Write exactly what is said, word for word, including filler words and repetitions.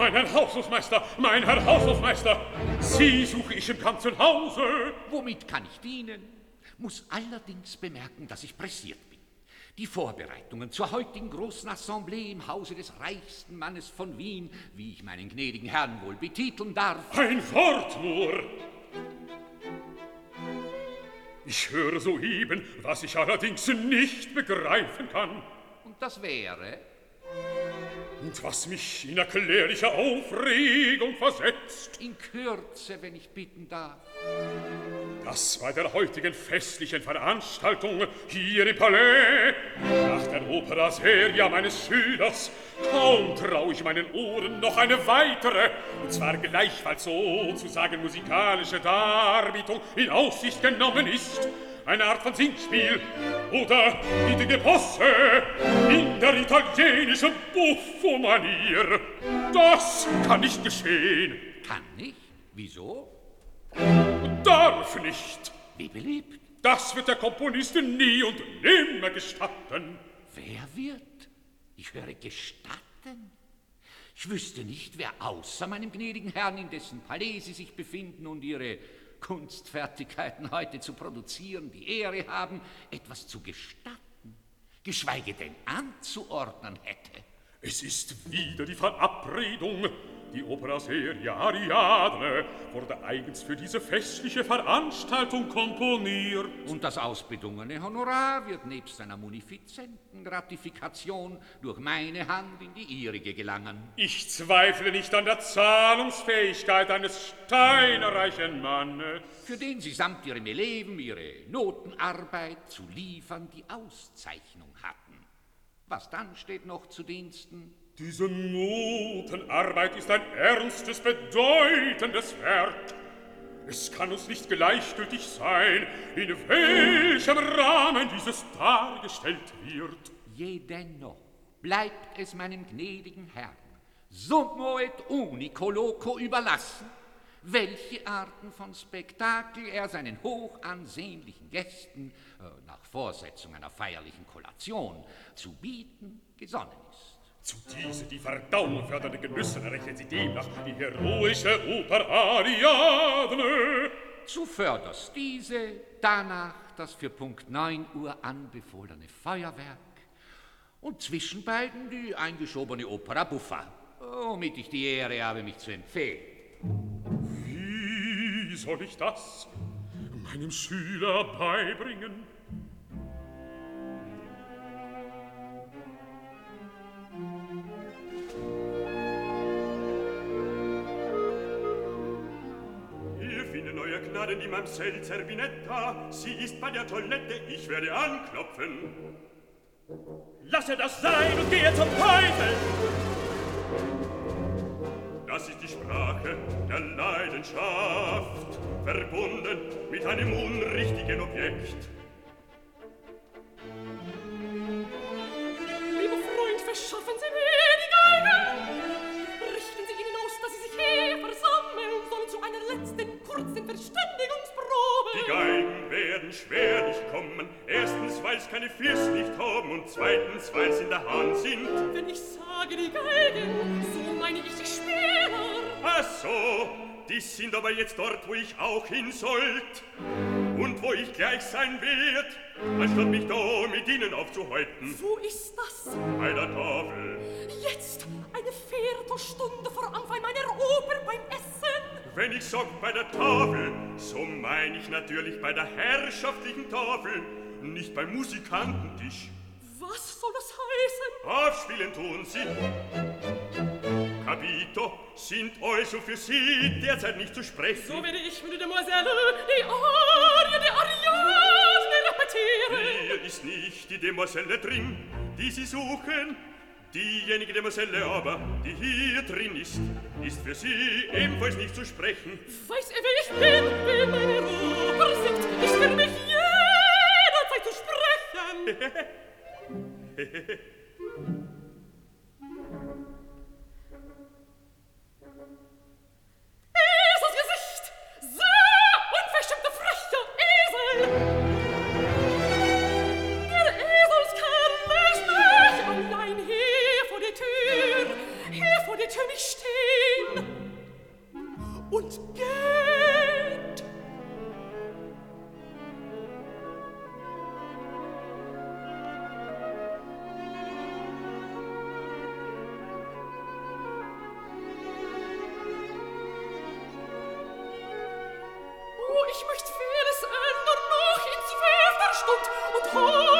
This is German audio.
mein Herr Haushofmeister, mein Herr Haushofmeister, Sie suche ich im ganzen Hause. Womit kann ich dienen? Muss allerdings bemerken, dass ich pressiert bin. Die Vorbereitungen zur heutigen großen Assemblée im Hause des reichsten Mannes von Wien, wie ich meinen gnädigen Herrn wohl betiteln darf. Ein Wort nur! Ich höre soeben, was ich allerdings nicht begreifen kann. Und das wäre? Und was mich in erklärliche Aufregung versetzt. In Kürze, wenn ich bitten darf. Dass bei der heutigen festlichen Veranstaltung hier im Palais nach der Opera Seria meines Schülers kaum trau ich meinen Ohren noch eine weitere, und zwar gleichfalls sozusagen musikalische Darbietung in Aussicht genommen ist. Eine Art von Singspiel oder wie die Geposse in der italienischen Buffo-Manier. Das kann nicht geschehen. Kann nicht? Wieso? Darf nicht. Wie beliebt? Das wird der Komponist nie und nimmer gestatten. Wer wird? Ich höre gestatten. Ich wüsste nicht, wer außer meinem gnädigen Herrn, in dessen Palais Sie sich befinden und Ihre Kunstfertigkeiten heute zu produzieren, die Ehre haben, etwas zu gestatten, geschweige denn anzuordnen hätte. Es ist wieder die Verabredung. Die Opera Seria Ariadne wurde eigens für diese festliche Veranstaltung komponiert. Und das ausbedungene Honorar wird nebst einer munifizenten Gratifikation durch meine Hand in die ihrige gelangen. Ich zweifle nicht an der Zahlungsfähigkeit eines steinerreichen Mannes, für den Sie samt Ihrem Eleven ihre Notenarbeit zu liefern die Auszeichnung hatten. Was dann steht noch zu Diensten? Diese Notenarbeit ist ein ernstes, bedeutendes Werk. Es kann uns nicht gleichgültig sein, in welchem Rahmen dieses dargestellt wird. Jedennoch bleibt es meinem gnädigen Herrn, summo et unico loco überlassen, welche Arten von Spektakel er seinen hochansehnlichen Gästen äh, nach Vorsetzung einer feierlichen Kollation zu bieten gesonnen ist. Zu diese die Verdauung fördernde Genüsse errechnet sie demnach die heroische Oper Ariadne. Zuvörderst diese, danach das für Punkt neun Uhr anbefohlene Feuerwerk und zwischen beiden die eingeschobene Opera Buffa, womit ich die Ehre habe, mich zu empfehlen. Wie soll ich das meinem Schüler beibringen? Die Mamsell Zerbinetta, sie ist bei der Toilette, ich werde anklopfen. Lasse das sein und gehe zum Teufel! Das ist die Sprache der Leidenschaft, verbunden mit einem unrichtigen Objekt. Lieber Freund, verschaffen Sie mir die Geige! Richten Sie ihnen aus, dass sie sich hier versammeln sollen zu einer letzten kurzen Verständigungsprobe. Die Geigen werden schwerlich kommen, erstens, weil sie keine First nicht haben und zweitens, weil sie in der Hand sind. Wenn ich sage die Geigen, so meine ich die Spieler. Ach so, die sind aber jetzt dort, wo ich auch hin sollt und wo ich gleich sein werd, anstatt mich da mit ihnen aufzuhalten. Wo ist das? Bei der Tafel. Jetzt, eine Viertelstunde vor Anfang meiner Oper beim Essen. Wenn ich sag bei der Tafel, so meine ich natürlich bei der herrschaftlichen Tafel, nicht beim Musikantentisch. Was soll das heißen? Aufspielen tun sie. Capito, sind also für Sie derzeit nicht zu sprechen. So werde ich mit der Demoiselle die Arie der Ariadne repetieren. Hier ist nicht die Demoiselle drin, die Sie suchen. Diejenige Demoiselle aber, die hier drin ist, ist für Sie ebenfalls nicht zu sprechen. Weiß er, wer ich bin, wie meine Oper singt, ist für mich jederzeit zu sprechen. Eselsgesicht! Sehr unverschämter frecher Esel! Der Eselskerl lässt mich allein hier vor der Tür, hier vor der Tür nicht stehen. Stund und hoch